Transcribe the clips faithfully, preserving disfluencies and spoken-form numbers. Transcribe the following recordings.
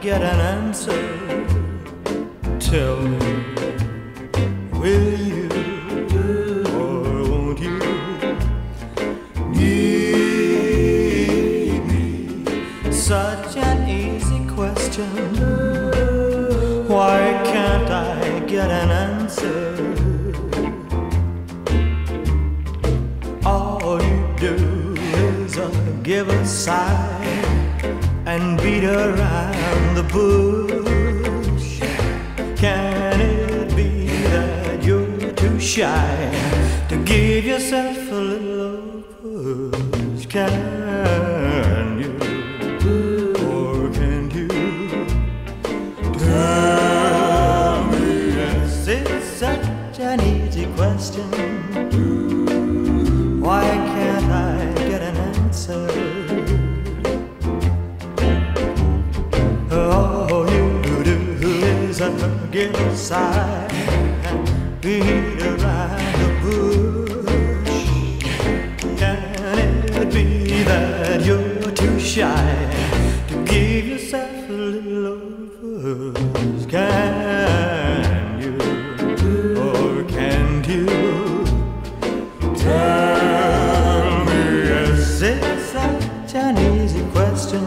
get an answer? Tell me, will you or won't you give me such an easy question? Why can't I get an answer? All you do is uh, give a sigh and beat around the bush. Can it be that you're too shy to give yourself a little push? Can you, or can you tell me? Yes, it's such an easy question. Why can't I get an answer? All you do is give a sigh and beat around the bush. Can it be that you're too shy to give yourself a little push? Can you, or can't you tell me? Yes, it's such an easy question.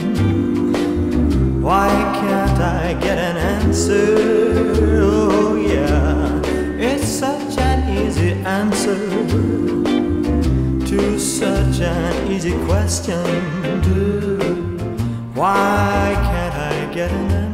Why can't I get an answer? Oh yeah, it's such an easy answer to such an easy question. Why can't I get an answer?